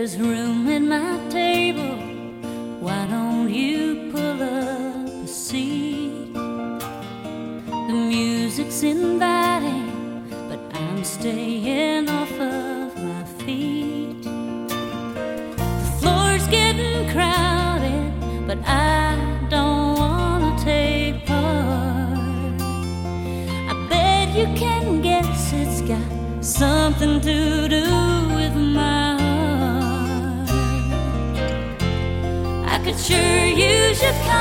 There's room at my table. Why don't you pull up a seat? The music's inviting, but I'm staying off of my feet. The floor's getting crowded, but I don't wanna take part. I bet you can guess it's got something to do with my heart. I could sure use your